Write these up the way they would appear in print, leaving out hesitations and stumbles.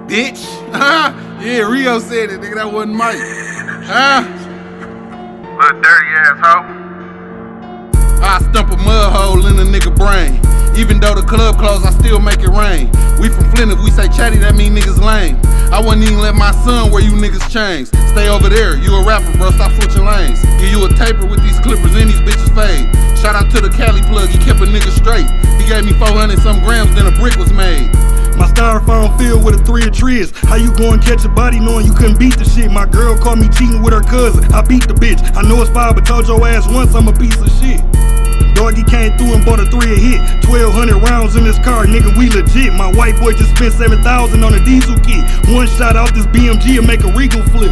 bitch. Yeah, Rio said it, nigga. That wasn't Mike. Little dirty asshole. I stump a mud hole in a nigga brain. Even though the club closed, I still make it rain. We from Flint, if we say chatty, that mean niggas lame. I wouldn't even let my son wear you niggas chains. Stay over there, you a rapper, bro, stop switching lanes. Give you a taper with these clippers and these bitches fade. Shout out to the Cali plug, he kept a nigga straight. He gave me 400 some grams, then a brick was made. My styrofoam filled with a 3 of trees. How you go and catch a body knowing you couldn't beat the shit? My girl caught me cheating with her cousin. I beat the bitch. I know it's foul, but told your ass once I'm a piece of shit. Doggy came through and bought a 3 a hit. 1,200 rounds in this car, nigga, we legit. My white boy just spent 7,000 on a diesel kit. One shot out this BMG and make a Regal flip.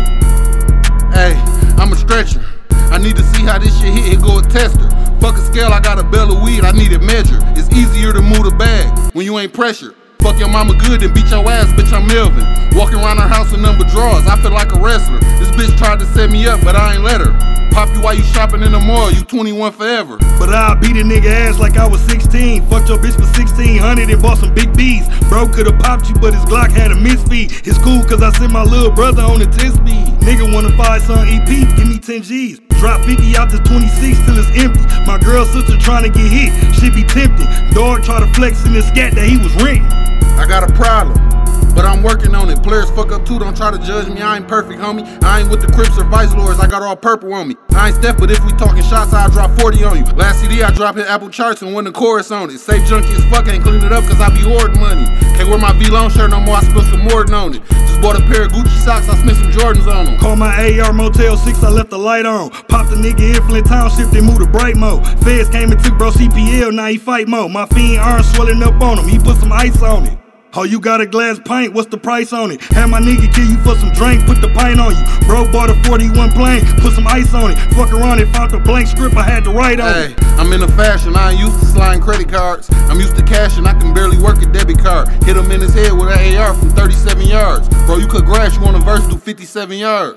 Hey, I'm a stretcher. I need to see how this shit hit, here go a tester. Fuck a scale, I got a bell of weed, I need it measured. It's easier to move the bag when you ain't pressured. Fuck your mama good and beat your ass, bitch, I'm Melvin. Walking around her house with number drawers, I feel like a wrestler. This bitch tried to set me up, but I ain't let her. Pop you while you shopping in the mall, you 21 forever. But I beat a nigga ass like I was 16. Fucked your bitch for 1,600 and bought some big B's. Bro could've popped you, but his Glock had a misfeed. It's cool cause I sent my little brother on the 10 speed. Nigga wanna 5-son EP, give me 10 G's. Drop 50 out to 26 till it's empty. My girl sister tryna get hit, shit be tempting. Dog try to flex in the scat that he was renting. I got a problem, but I'm working on it. Players fuck up too, don't try to judge me. I ain't perfect, homie. I ain't with the Crips or Vice Lords, I got all purple on me. I ain't Steph, but if we talking shots, I'll drop 40 on you. Last CD I dropped hit Apple Charts and won the chorus on it. Safe junkie as fuck, ain't clean it up cause I be hoarding money. Can't wear my V-Long shirt no more, I spilled some Morton on it. Just bought a pair of Gucci socks, I spent some Jordans on them. Call my AR Motel 6, I left the light on. Popped a nigga in Flint Township, then moved to bright mode. Feds came and took bro CPL, now he fight mode. My fiend arm swelling up on him, he put some ice on it. Oh, you got a glass pint, what's the price on it? Had my nigga kill you for some drink, put the pint on you. Bro bought a 41 plane, put some ice on it. Fuck around and found the blank script I had to write on it. I'm into fashion, I ain't used to sliding credit cards. I'm used to cashing, I can barely work a debit card. Hit him in his head with an AR from 37 yards. Bro, you cut grass, you on a verse, do 57 yards.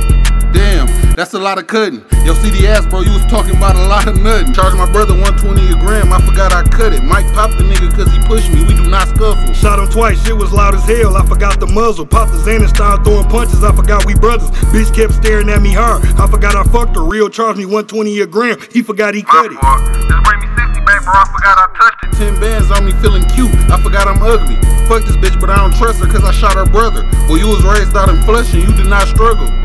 Damn, that's a lot of cutting. Yo, CD ass, bro, you was talking about a lot of nothing. Charged my brother 120 a gram, I forgot I cut it. Mike popped the nigga cause he pushed me, we do not scuffle. Shot him twice, shit was loud as hell, I forgot the muzzle. Popped the Xan and started throwing punches, I forgot we brothers. Bitch kept staring at me hard, I forgot I fucked her. Real charged me 120 a gram, he forgot he cut it. Just bring me 60 back, bro, I forgot I touched it. 10 bands on me feeling cute, I forgot I'm ugly. Fuck this bitch, but I don't trust her cause I shot her brother. Well, you was raised out in Flushing, you did not struggle.